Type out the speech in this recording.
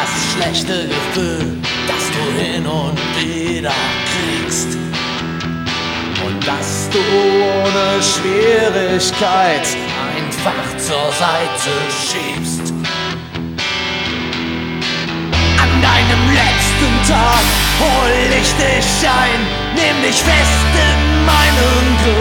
das schlechte Gefühl, das du hin und wieder kriegst. Und dass du ohne Schwierigkeit einfach zur Seite schiebst. An deinem letzten Tag hol ich dich ein, nimm dich fest in meinen Griff.